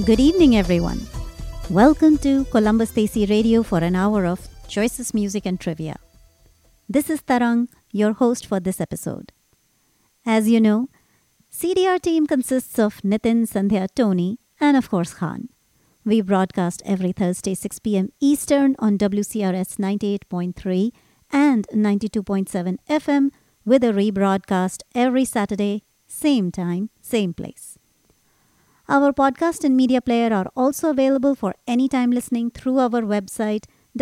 Good evening, everyone. Welcome to Columbus Desi Radio for an hour of choicest music and trivia. This is Tarang, your host for this episode. As you know, CDR team consists of Nitin, Sandhya, Tony, and of course Khan. We broadcast every Thursday 6 p.m. Eastern on WCRS 98.3 and 92.7 FM with a rebroadcast every Saturday, same time, same place. Our podcast and media player are also available for anytime listening through our website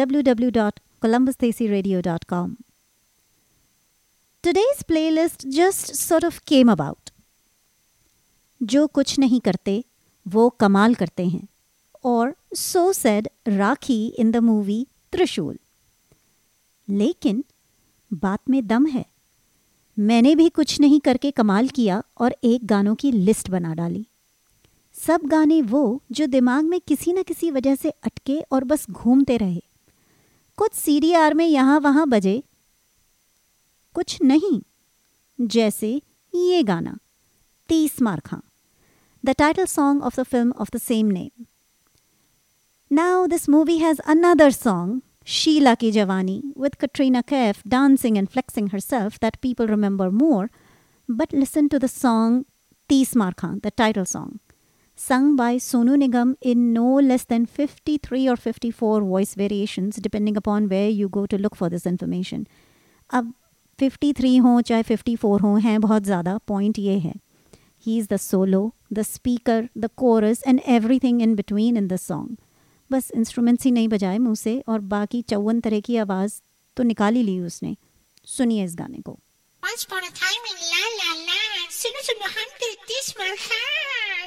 www.columbusdesiradio.com. Today's playlist just sort of came about. जो कुछ नहीं करते वो कमाल करते हैं, और so said Rakhi in the movie त्रिशूल. लेकिन बात में दम है. मैंने भी कुछ नहीं करके कमाल किया और एक गानों की लिस्ट बना डाली. सब गाने वो जो दिमाग में किसी न किसी वजह से अटके और बस घूमते रहे. कुछ सीडीआर में यहाँ वहाँ बजे, कुछ नहीं. जैसे ये गाना 30 मार खां, the title song of the film of the same name. Now this movie has another song, Sheila Ki Jawani, with Katrina Kaif dancing and flexing herself, that people remember more. But listen to the song 30 maar khan, the title song, sung by Sonu Nigam in no less than 53 or 54 voice variations, depending upon where you go to look for this information. अब 53 हो चाहे 54 हो, हैं बहुत ज़्यादा. Point ये है, he is the solo, the speaker, the chorus and everything in between in the song. बस इंस्ट्रूमेंट्स ही नहीं बजाए मुँह से, और बाकी 54 तरह की आवाज़ तो निकाल ही ली उसने. सुनिए इस गाने को. Once upon a time in La La Land, सुनो सुनो हम 30 मार खां.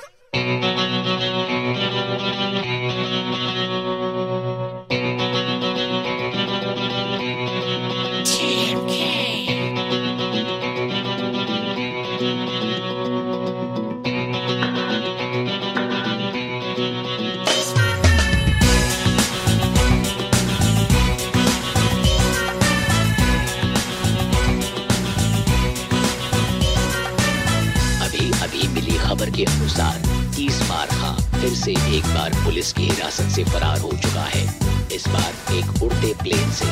खबर के अनुसार 30 मार खां फिर से एक बार पुलिस की हिरासत से फरार हो चुका है. इस बार एक उड़ते प्लेन से.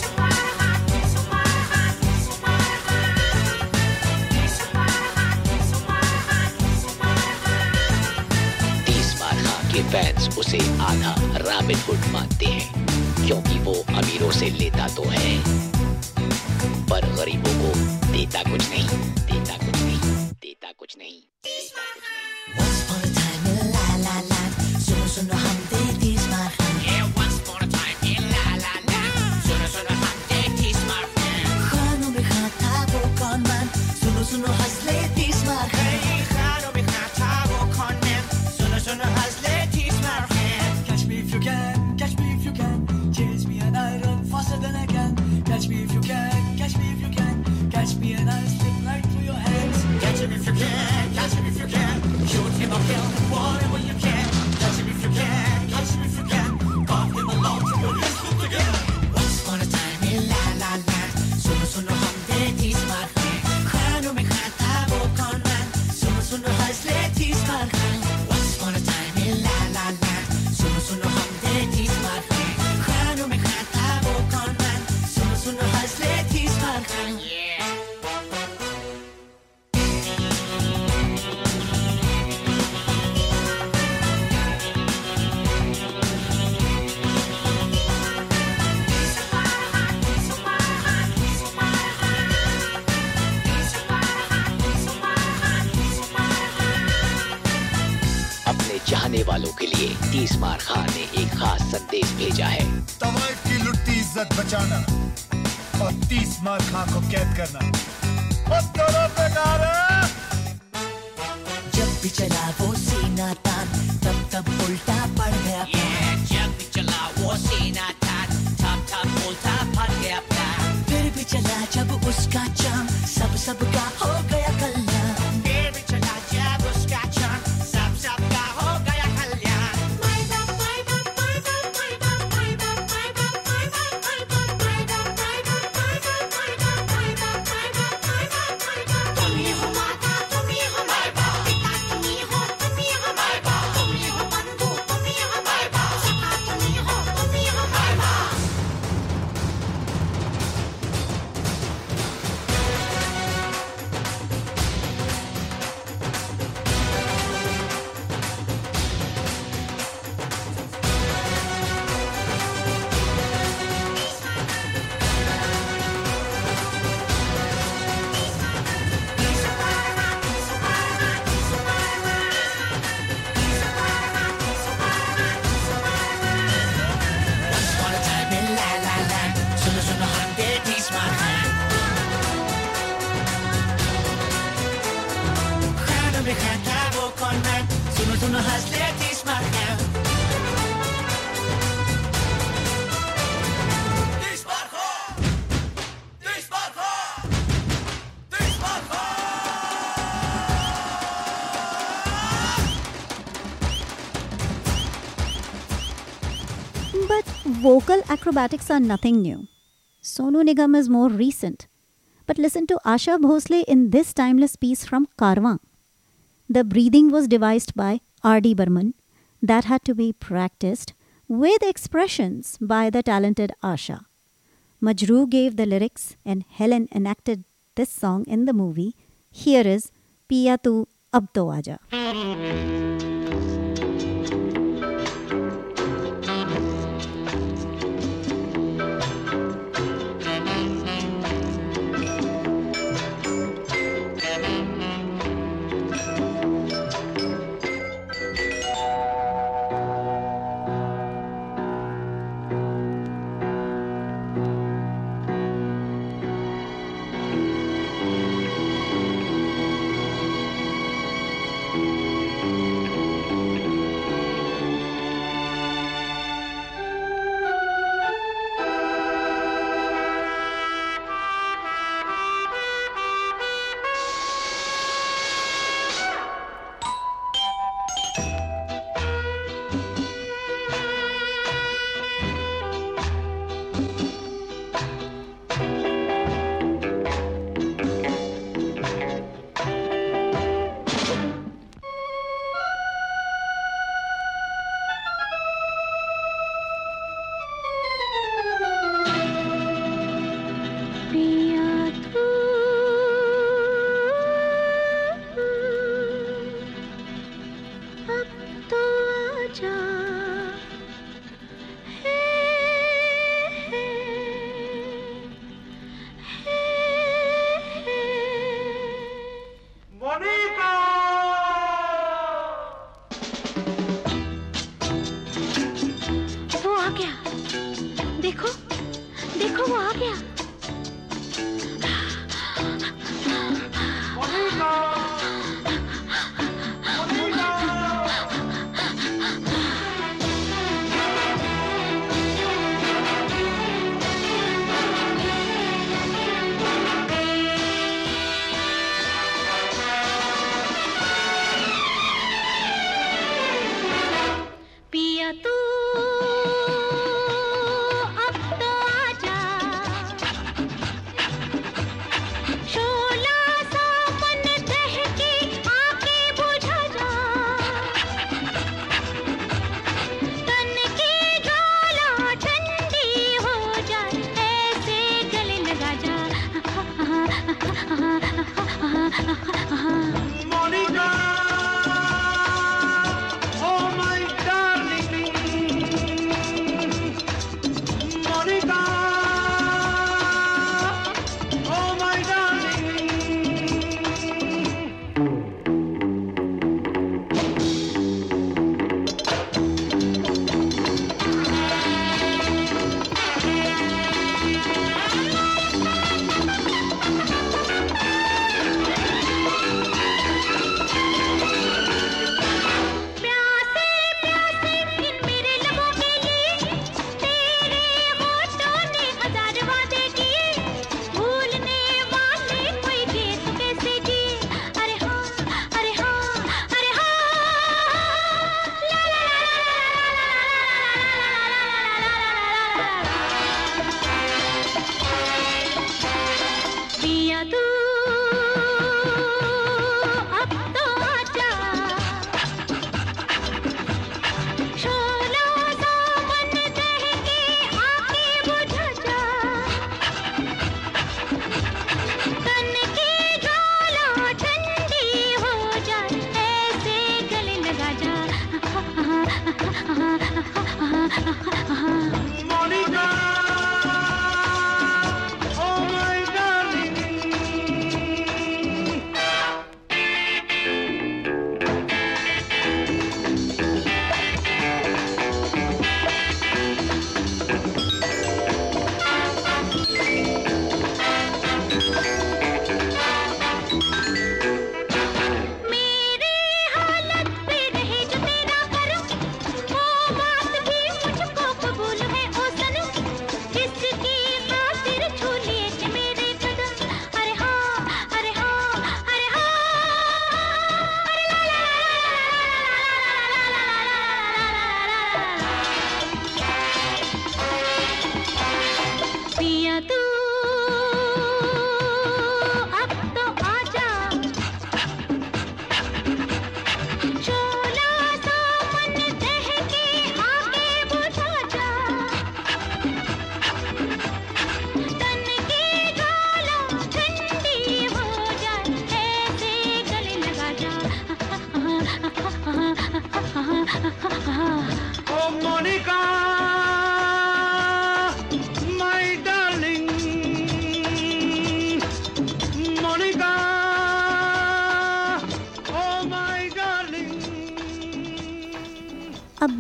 30 मार खां के फैंस उसे आधा रॉबिन हुड मानते हैं, क्योंकि वो अमीरों से लेता तो है पर गरीबों को देता कुछ नहीं, देता कुछ नहीं, देता कुछ नहीं. Once upon a time in La La Land, सुनो सुनो हम 30 मार खां. Yeah, once upon a time in La La Land, सुनो सुनो हम 30 मार खां. खानों में खां था वो कौन man, सुनो सुनो हंस ले 30 मार खां. खानों में खां था वो कौन man, सुनो सुनो हंस ले 30 मार खां. Catch me if you can, catch me if you can. Chase me and I run faster than I can. Catch me if you can, catch me if you can. Catch me and I slip right through your hands. Catch him if you can, catch him if you can. Shoot him or kill him, whatever you can. Catch him if you can, catch him if you can. Carve him along to the list together. Once upon a time in La La Land, सुनो सुनो हम 30 मार खां. खानों में खां था वो कौन man, सुनो सुनो हंस ले 30 मार खां. Once upon a time in La La Land, सुनो सुनो हम 30 मार खां. खानों में खां था वो कौन man, सुनो सुनो हंस ले 30 मार खां. चाहने वालों के लिए 30 मार खां ने एक खास संदेश भेजा है. तवाइफ की लुटती इज्जत बचाना और 30 मार खां को कैद करना, और दोनों बेकार है. जब भी चला वो सीना तान, तब तब उल्टा पड़ गया प्यार. जब भी चला वो सीना तान, तब तब उल्टा पड़ गया प्यार. फिर भी चला जब उसका चाम, सब सबका हो गया कल्याण. फिर भी चला जब उसका चाम, सब सबका हो गया कल्याण. तुम ही हो माता, तुम ही हो माता, पिता तुम ही हो, तुम ही हो माता, तुम ही हो सुनो हंसले स्मार्ट है But vocal acrobatics are nothing new. Sonu Nigam is more recent. But listen to Asha Bhosle in this timeless piece from Karwan. The breathing was devised by R.D. Burman that had to be practiced with expressions by the talented Asha. Majroo gave the lyrics and Helen enacted this song in the movie. Here is Piya Tu Ab To Aaja.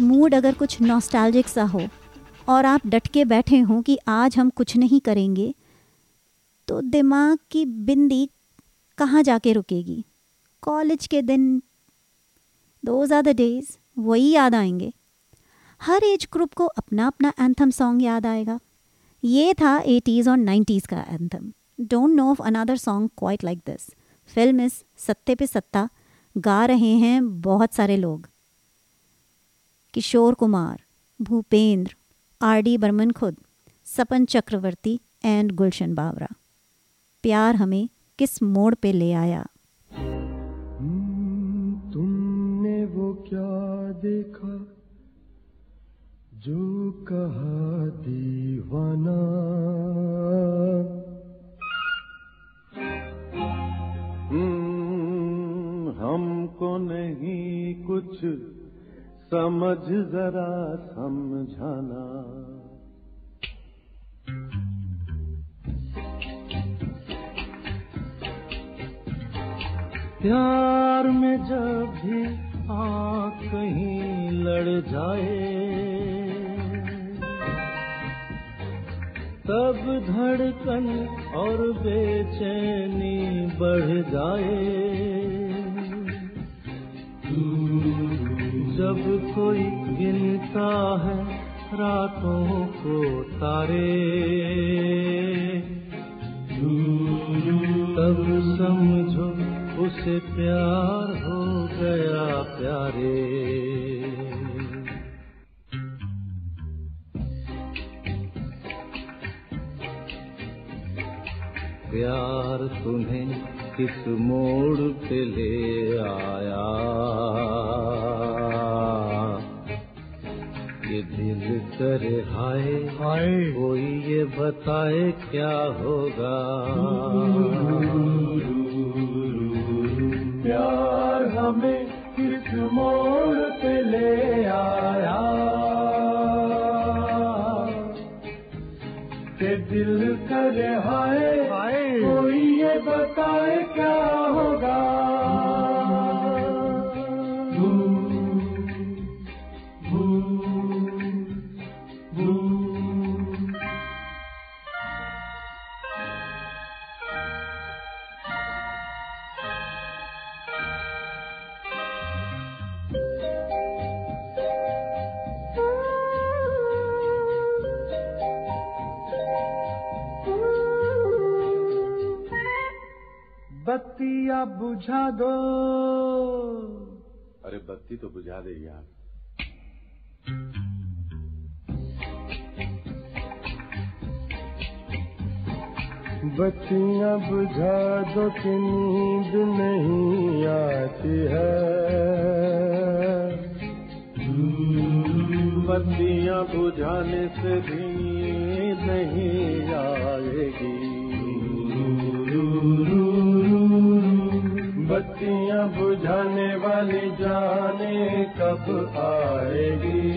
Mood अगर कुछ nostalgic सा हो और आप डट के बैठे हों कि आज हम कुछ नहीं करेंगे, तो दिमाग की बिंदी कहाँ जाके रुकेगी? कॉलेज के दिन, दोज आर द डेज, वही याद आएंगे। हर एज ग्रुप को अपना अपना एंथम सॉन्ग याद आएगा। ये था 80s और 90s का anthem. Don't know of another song quite like this. Film इस सत्ते पे सत्ता गा रहे हैं बहुत सारे लोग। किशोर कुमार, भूपेंद्र, आर.डी. बर्मन खुद, सपन चक्रवर्ती एंड गुलशन बावरा। प्यार हमें किस मोड़ पे ले आया। तुमने वो क्या देखा जो कहा दीवाना, हमको नहीं कुछ समझ जरा समझाना। प्यार में जब भी आँख कहीं लड़ जाए, तब धड़कन और बेचैनी बढ़ जाए। जब कोई गिनता है रातों को तारे, तब समझो उसे प्यार हो गया प्यारे। प्यार तुम्हें किस मोड़ पे ले आया, ये दिल करे हाय हाय, कोई ये बताए क्या होगा। प्यार हमें किस मोड़ पे ले आया, के दिल करे हाय हाय, कोई ये बताए क्या होगा। बत्तियाँ बुझा दो। अरे बत्ती तो बुझा दे यार। बत्तियाँ बुझा दो कि नींद नहीं आती है। बत्तियाँ बुझाने से भी नींद नहीं आएगी। बत्तियाँ बुझाने वाली जाने कब आएगी।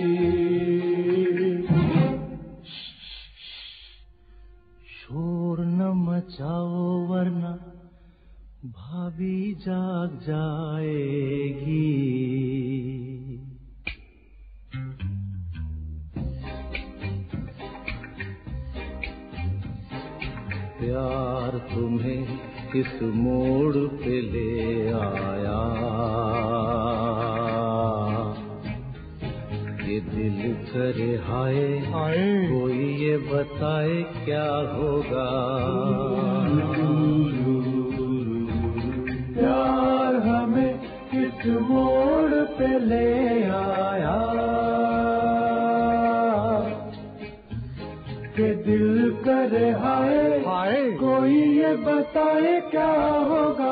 शोर न मचाओ वरना भाभी जाग जाएगी। प्यार तुम्हें किस मोड़ पे ले आया, ये दिल करे हाय हाय, कोई ये बताए क्या होगा। प्यार हमें किस मोड़ पे ले आया, के दिल करे हाय हाय, कोई ये बताए क्या होगा।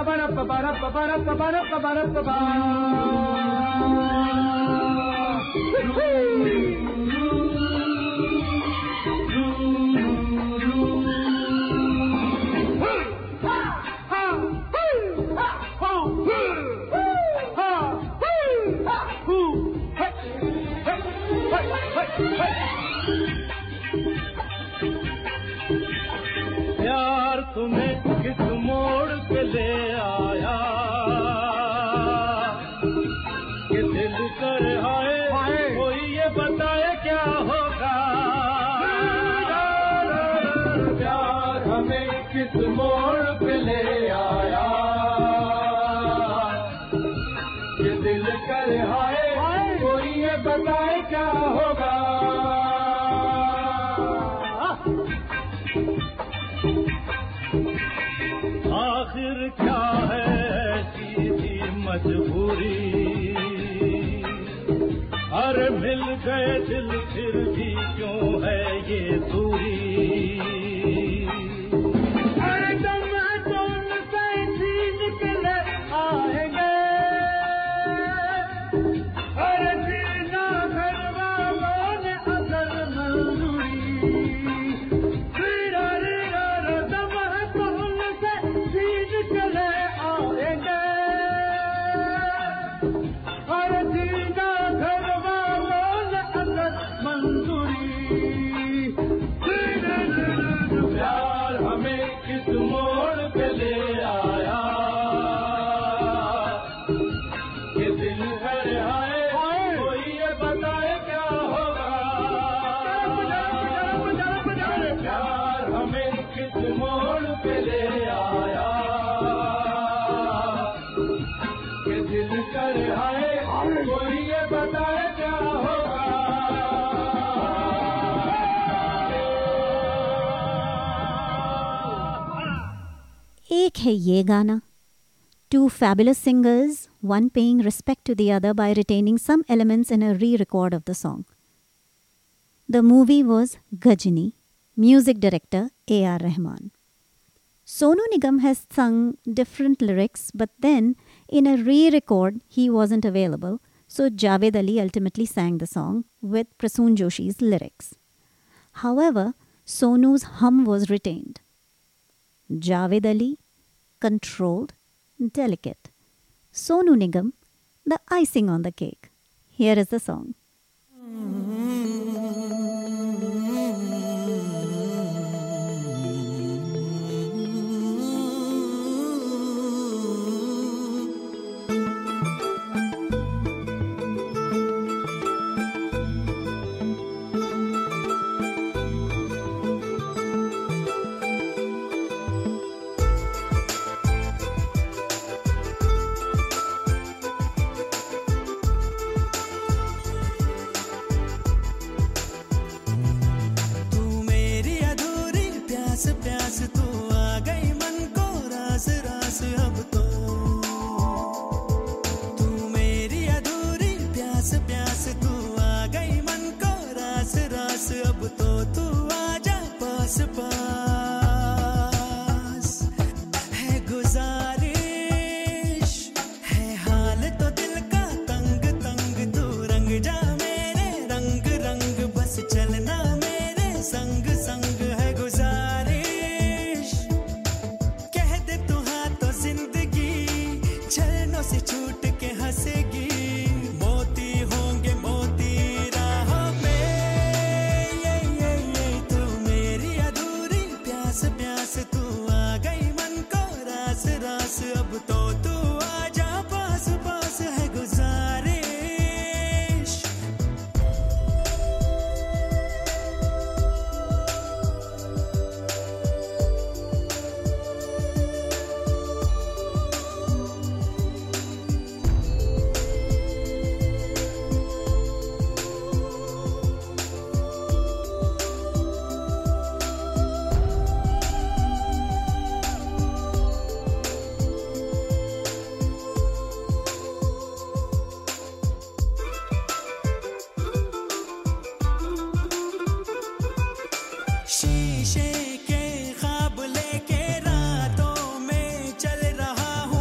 प्यार तुम्हें किस मोड़ पे ले आया कि दिल कर आए कोई ये बताए क्या होगा प्यार हमें किस मोड़ पे ले आया कि दिल कर आए कोई ये बताए क्या होगा आखिर क्या है ऐसी थी मजबूरी अरे मिल गए दिल फिर भी क्यों है ये दूरी अरे तुम कौन सी निकले आएंगे अरे जीना घर वालों ने अगर मंजूरी एक है ये गाना. Two fabulous singers, one paying respect to the other by retaining some elements in a re-record of the song. The movie was Ghajini, music director A.R. Rahman. Sonu Nigam has sung different lyrics, but then in a re-record he wasn't available, so Javed Ali ultimately sang the song with Prasoon Joshi's lyrics. However, Sonu's hum was retained. Javed Ali, controlled, delicate. Sonu Nigam, the icing on the cake. Here is the song. शीशे के ख्वाब लेके रातों में चल रहा हूँ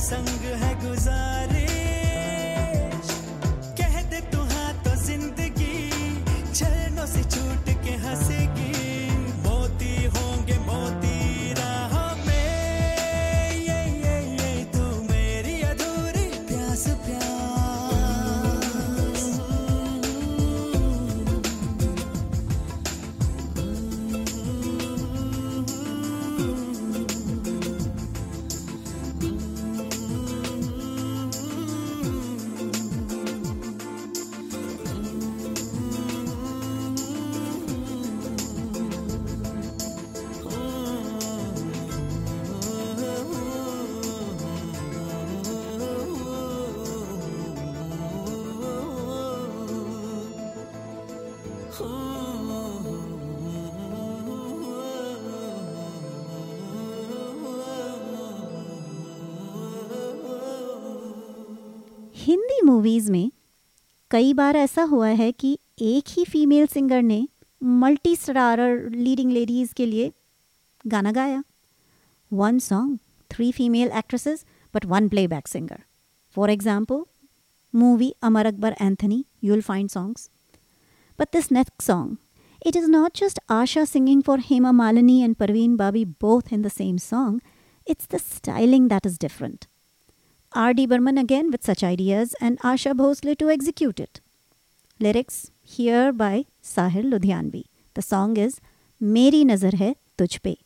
संग है गुजारिश कह दे तू हाँ तो जिंदगी झरनों से छूट के हंसेगी मोती होंगे मोती राहों में ये तू मेरी अधूरी प्यास प्यास हिंदी मूवीज़ में कई बार ऐसा हुआ है कि एक ही फीमेल सिंगर ने मल्टी स्टारर लीडिंग लेडीज़ के लिए गाना गाया. One song, 3 female actresses, but 1 playback singer. For example, movie Amar Akbar Anthony, you'll find songs. But this next song, it is not just Asha singing for Hema Malini and Parveen Babi both in the same song, it's the styling that is different. R.D. Burman again with such ideas and Asha Bhosle to execute it. Lyrics here by Sahil Ludhianvi. The song is Meri Nazar Hai Tujh Pe.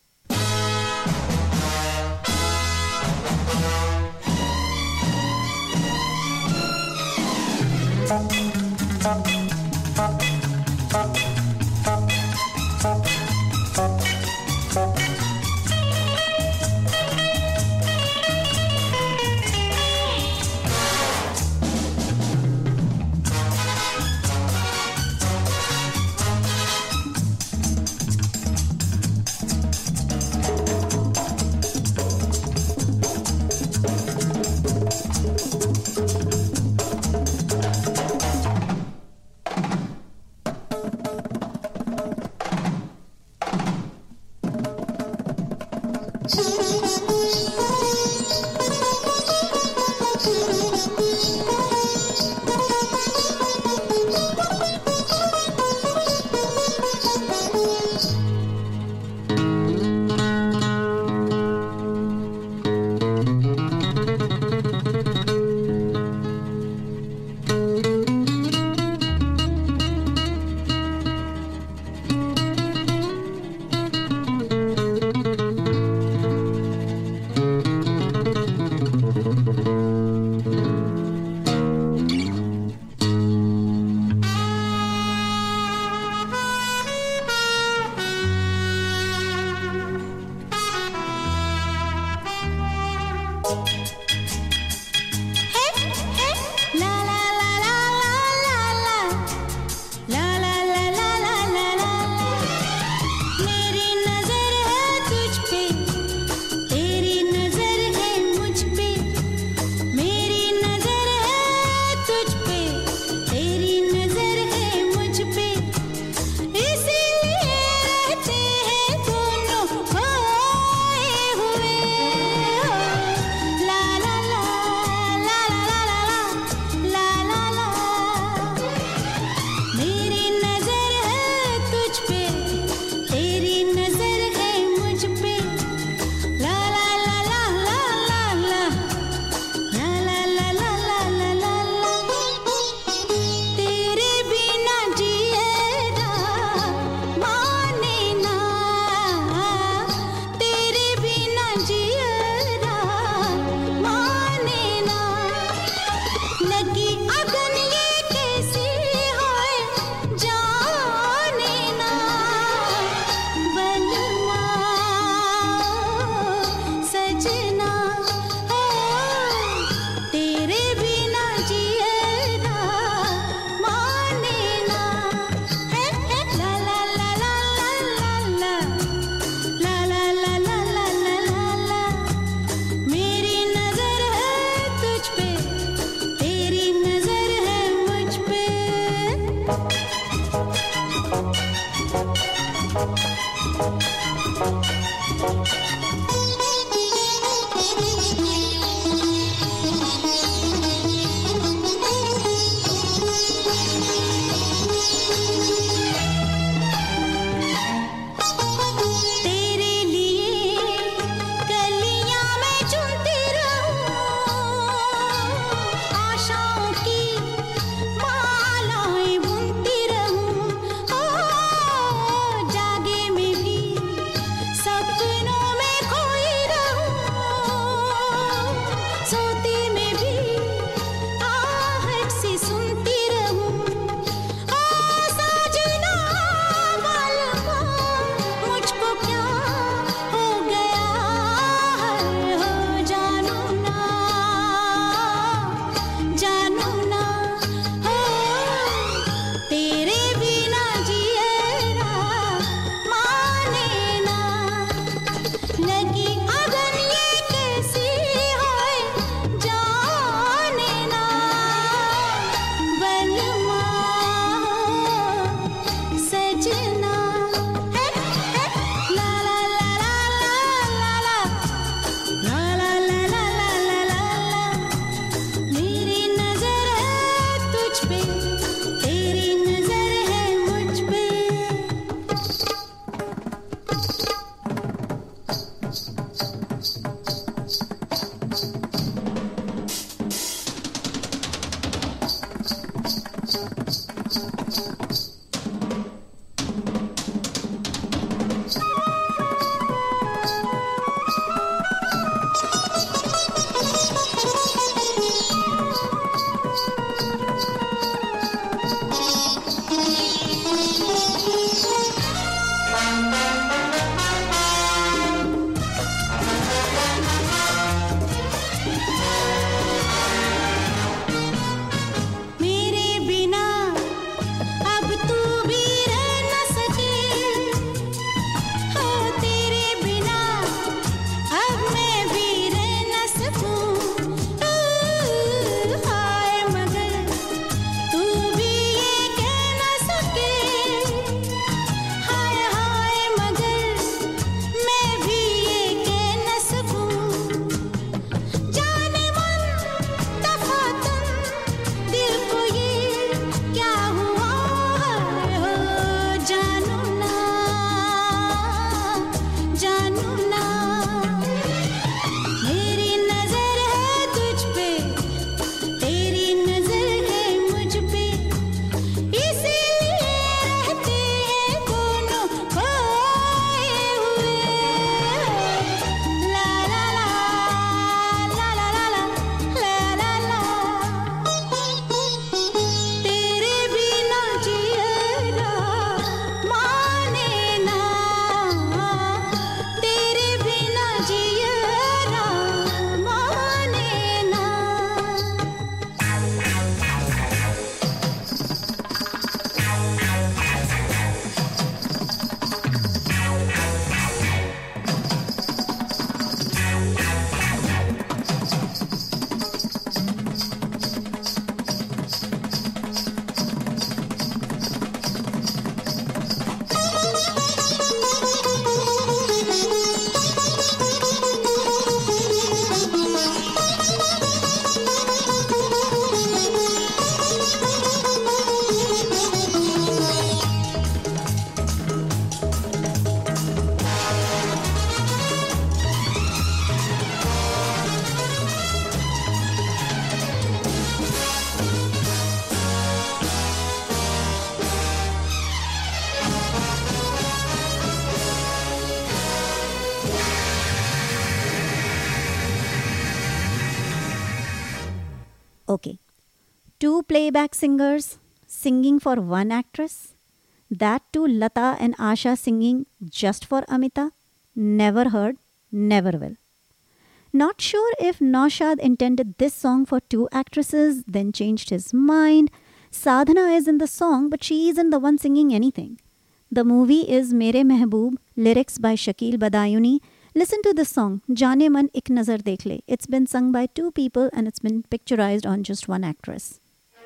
Okay. 2 playback singers singing for one actress. That too Lata and Asha singing just for Amita. Never heard, never will. Not sure if Naushad intended this song for 2 actresses, then changed his mind. Sadhana is in the song, but she isn't the one singing anything. The movie is Mere Mehboob, lyrics by Shakil Badayuni. Listen to this song, Jaane Man Ik Nazar Dekh Le. It's been sung by 2 people and it's been picturized on just one actress.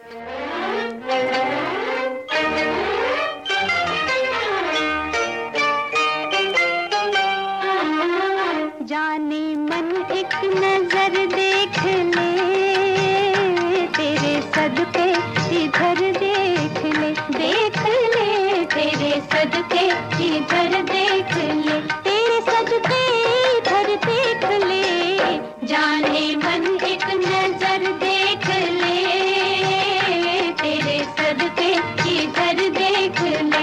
जाने मन एक नजर देख ले तेरे सदके इधर देख ले तेरे सदके इधर देख ले तेरे सदके इधर देख ले जाने मन एक नजर देख ले तेरे सदके इधर देख ले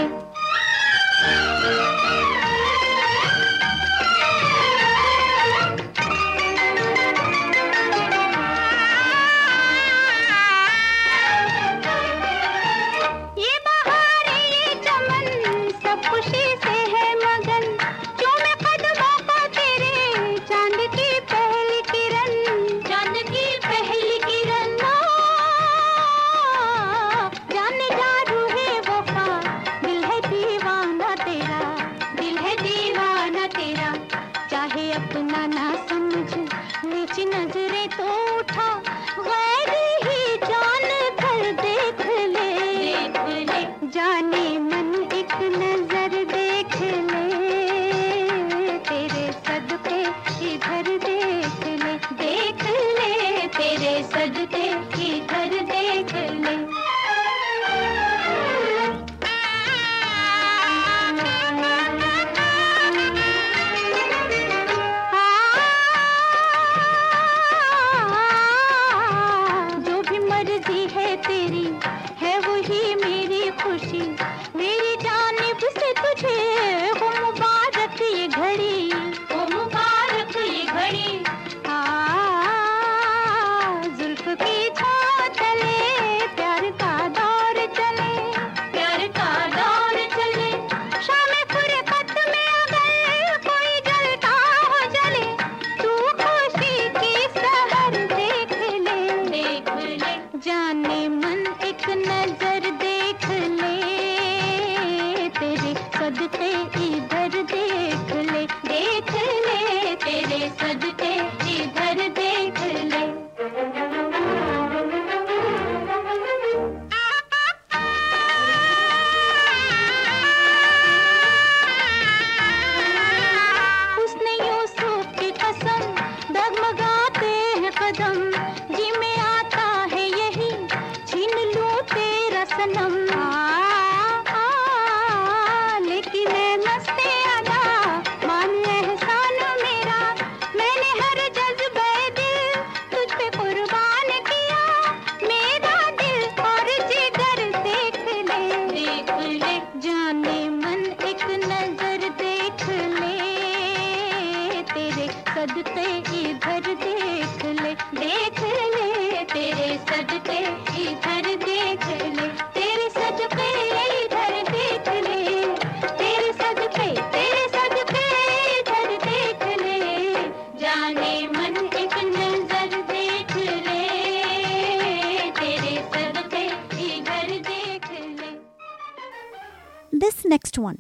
This next one,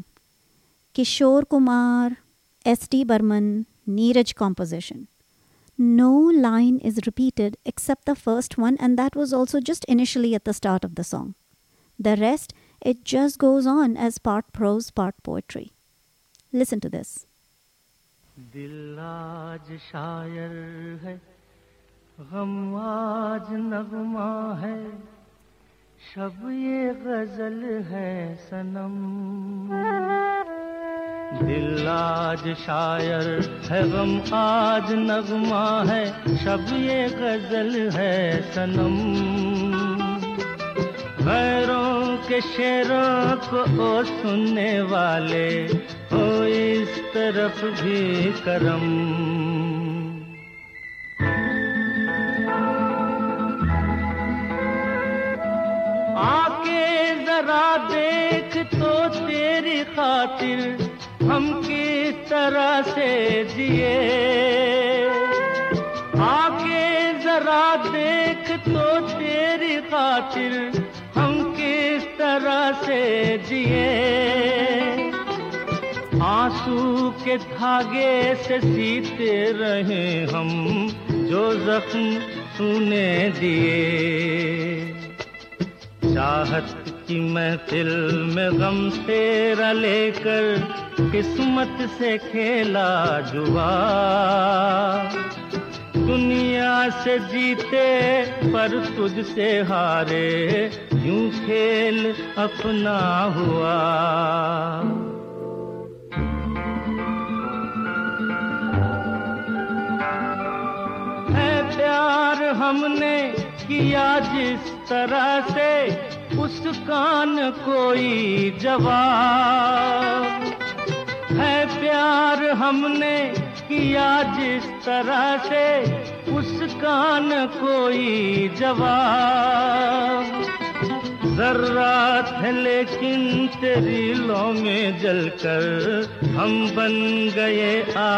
Kishore Kumar, S.D. Burman, Neeraj composition. No line is repeated except the first one, and that was also just initially at the start of the song. The rest, it just goes on as part prose, part poetry. Listen to this. दिल आज शायर है, गम आज नगमा है, शब ये गजल है सनम. दिल आज शायर है, गम आज नगमा है, शब ये गजल है सनम. गैरों के शेरों को ओ सुनने वाले हो इस तरफ भी करम. खातिर हम किस तरह से जिए, आके जरा देख तो तेरी खातिर हम किस तरह से जिए। आंसू के धागे से सीते रहे हम जो जख्म तूने दिए। चाहत की महफिल में गम तेरा लेकर किस्मत से खेला जुआ। दुनिया से जीते पर तुझसे हारे, यूं खेल अपना हुआ। है प्यार हमने किया जिस तरह से, उसका न कोई जवाब। है प्यार हमने किया जिस तरह से, उसका न कोई जवाब। ज़र्रात है लेकिन तेरी लौ में जलकर हम बन गए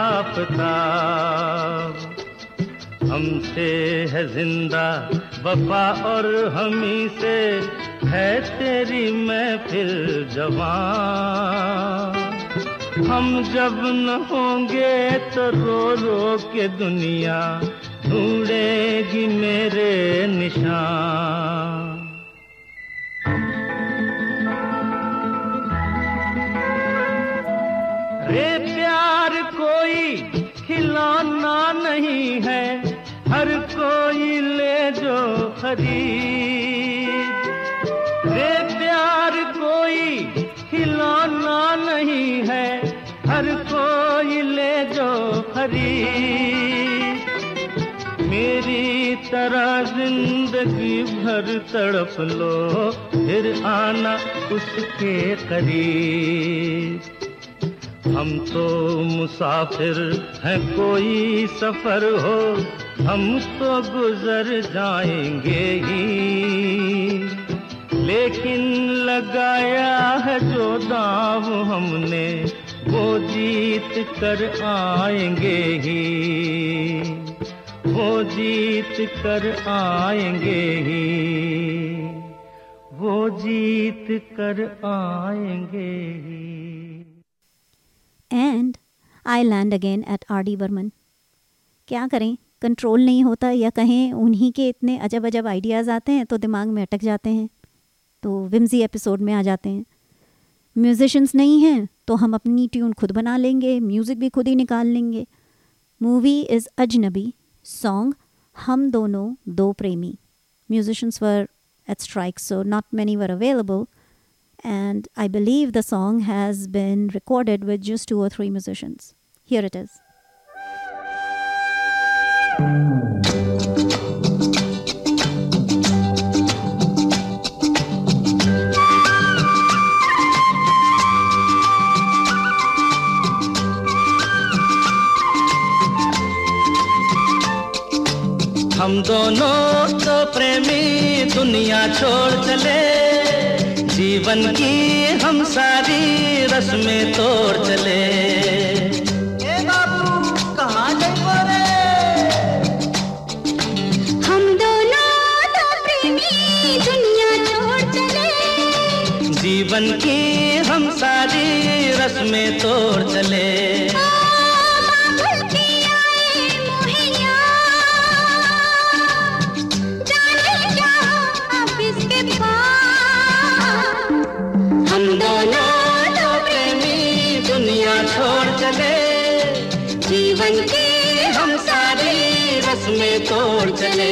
आफ़ताब। हमसे है जिंदा वफा और हमी से है तेरी महफिल जवां। हम जब न होंगे तो रो रो के दुनिया ढूंढेगी मेरे निशान। रे प्यार कोई खिलौना नहीं है, हर कोई ले जो खरीद। रे प्यार कोई खिलौना नहीं है, हर कोई ले जो खरीद। मेरी तरह जिंदगी भर तड़प लो, फिर आना उसके करीब। हम तो मुसाफिर हैं, कोई सफर हो हम तो गुजर जाएंगे ही। लेकिन लगाया है जो दाव हमने, वो जीत कर आएंगे ही। वो जीत कर आएंगे ही। वो जीत कर आएंगे ही। And I land again at R.D. Burman. क्या करें, कंट्रोल नहीं होता, या कहें उन्हीं के इतने अजब अजब आइडियाज़ आते हैं तो दिमाग में अटक जाते हैं, तो विम्जी एपिसोड में आ जाते हैं। म्यूजिशंस नहीं हैं तो हम अपनी ट्यून खुद बना लेंगे, म्यूज़िक भी खुद ही निकाल लेंगे। मूवी इज़ अजनबी, सॉन्ग हम दोनों दो प्रेमी। Musicians were at strike, so not many were available, and I believe the song has been recorded with just 2 or 3 musicians. Here it is. हम दोनों तो प्रेमी दुनिया छोड़ चले, जीवन की हम सारी रस्में तोड़ चले। ए बाबू कहाँ गए रे? हम दोनों तो प्रेमी दुनिया छोड़ चले, जीवन की हम सारी रस्में तोड़ चले। हम दोनों तो प्रेमी दुनिया छोड़ चले, जीवन की हम सारी रस्में तोड़ चले।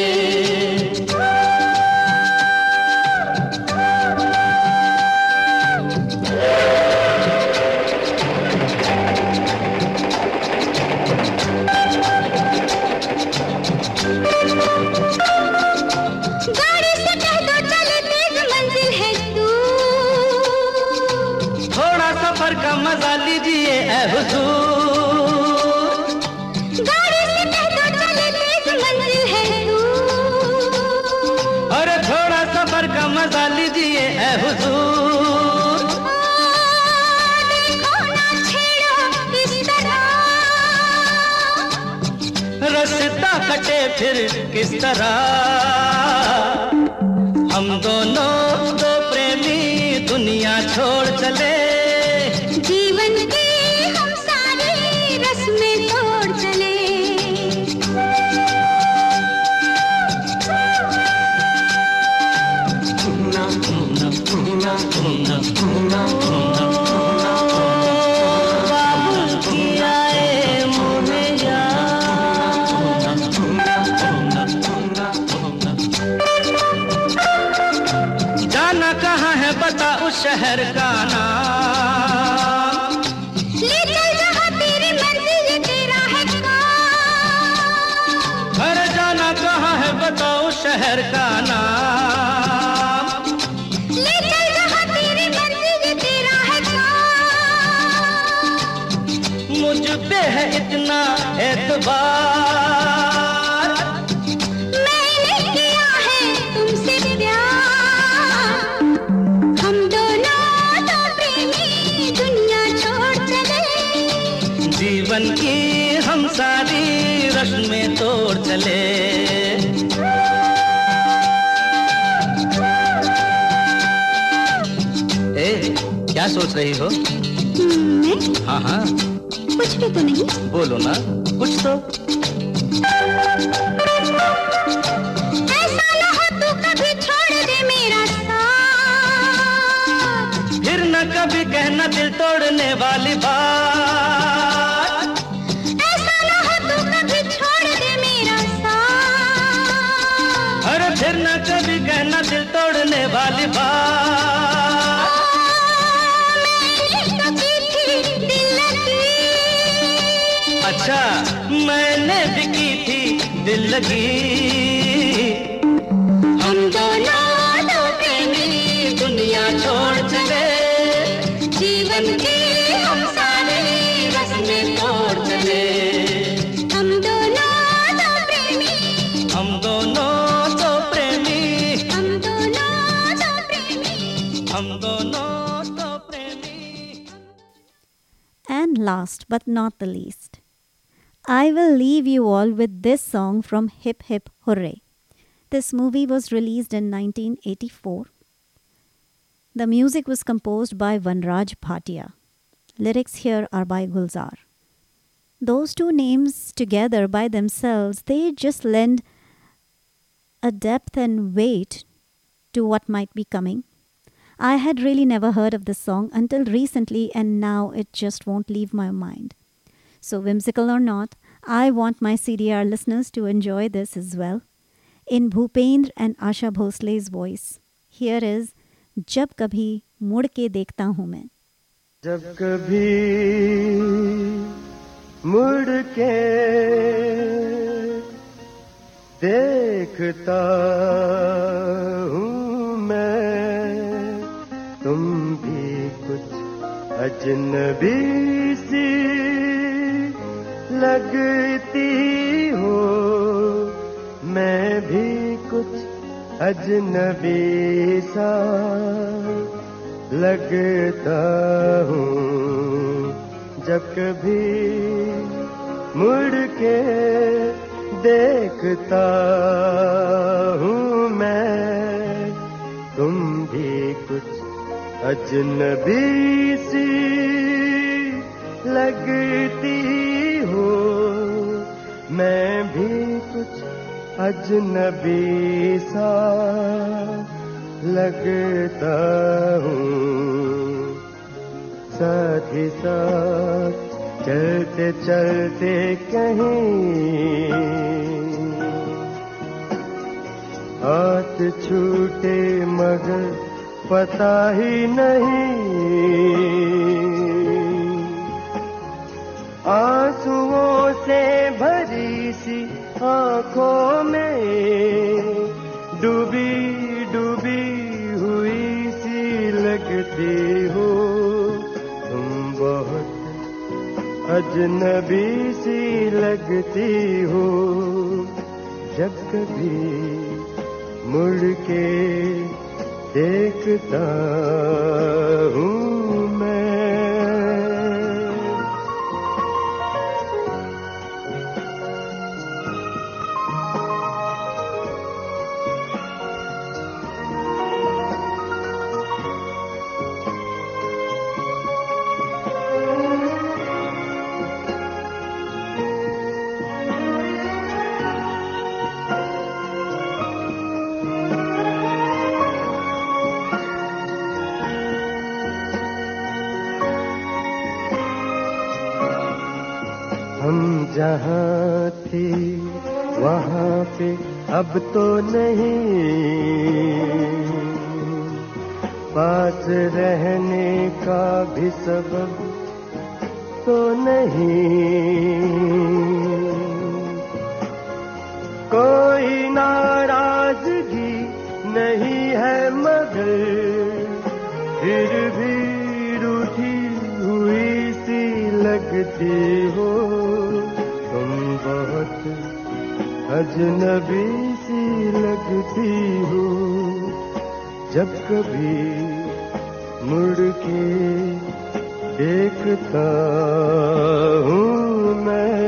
मजा लीजिए ऐ हुजूर, गाड़ी से कह दो चले तेज मंजिल है दूर। कटे फिर किस तरह, हम दोनों दो प्रेमी दुनिया छोड़ चले, जीवन के हम सारे रस्में तोड़ चले। जाना कहाँ है बता उस शहर का नाम, ले चल जहाँ तेरी मंजिल तेरा है काम। अरे जाना कहाँ है बता उस शहर का नाम, ले चल जहाँ तेरी मंजिल तेरा है काम। मुझ पे है इतना एतबार, मैंने किया है तुमसे प्यार, हम दोनों तो प्रेमी दुनिया छोड़ चले, जीवन की हम सारी रस्में तोड़ चले। ए, क्या सोच रही हो? मैं हाँ हाँ कुछ भी तो नहीं। बोलो ना कुछ तो। ऐसा ना हो तू कभी छोड़ दे मेरा साथ, फिर न कभी कहना दिल तोड़ने वाली बात, ऐसा ना हो तू कभी छोड़ दे मेरा साथ। अरे फिर न कभी कहना दिल तोड़ने वाली बात। मैंने तो की थी दिल लगी, अच्छा मैंने भी की थी दिल लगी, हम दोनों तो प्रेमी दुनिया छोड़ चले, जीवन के हम सारे रस्में तोड़ चले, हम दोनों तो प्रेमी, हम दोनों तो प्रेमी, हम दोनों तो प्रेमी। हम दोनों तो प्रेमी। And last but not the least, I will leave you all with this song from Hip Hip Hooray. This movie was released in 1984. The music was composed by Vanraj Bhatia. Lyrics here are by Gulzar. Those two names together by themselves, they just lend a depth and weight to what might be coming. I had really never heard of this song until recently, and now it just won't leave my mind. So, whimsical or not, I want my CDR listeners to enjoy this as well. In Bhupendra and Asha Bhosle's voice, here is जब कभी मुड़ के देखता हूँ मैं। जब कभी मुड़ के देखता हूँ मैं, तुम भी कुछ अजनबी सी लगती हो, मैं भी कुछ अजनबी सा लगता हूँ। जब कभी मुड़ के देखता हूँ मैं, तुम भी कुछ अजनबी सी लगती हो, मैं भी कुछ अजनबी सा लगता हूँ। साथ ही साथ चलते चलते कहीं हाथ छूटे मगर पता ही नहीं, आंसुओं से भरी सी आँखों में डूबी डूबी हुई सी लगती हो, तुम बहुत अजनबी सी लगती हो। जब कभी मुड़ के देखता हूँ मैं। हम जहाँ थे वहाँ पे अब तो नहीं, पास रहने का भी सबब तो नहीं। कोई नाराजगी नहीं है मगर फिर भी रूठी हुई सी लगती हो। तुम बहुत अजनबी सी लगती हो जब कभी मुड़ के देखता हूँ मैं।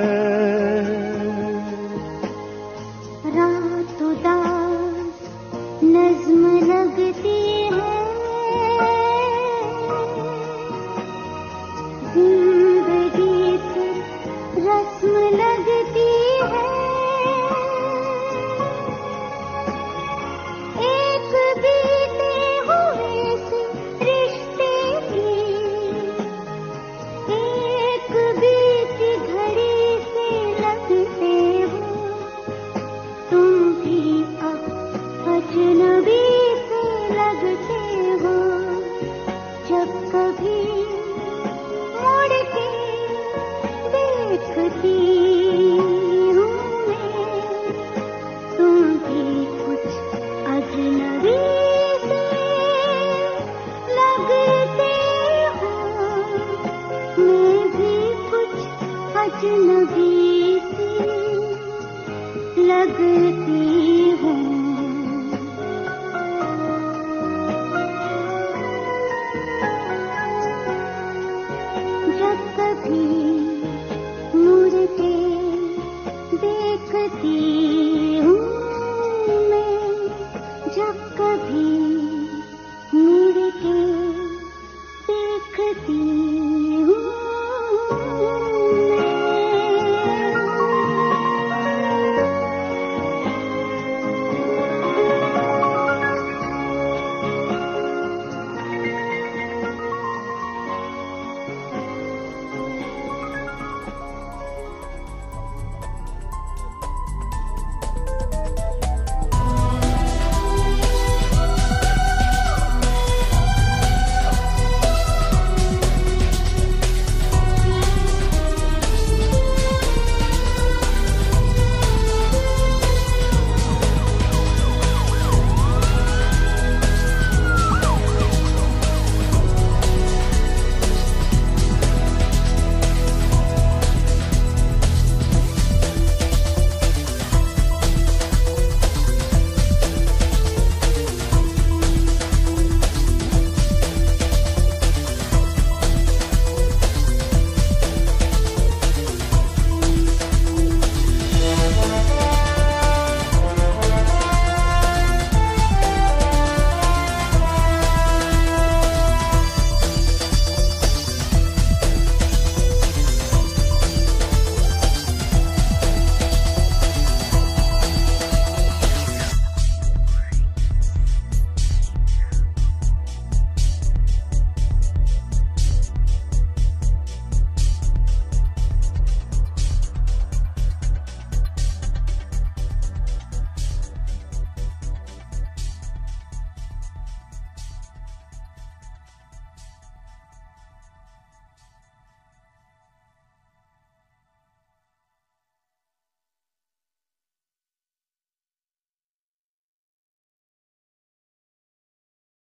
रात उदास नज्म लगती है, जिंदगी की रस्म लगती है। एक बीते हुए से रिश्ते की, एक बीती घड़ी से लगते हो। तुम भी अब अजनबी से लगते हो जब कभी मुड़ के देखती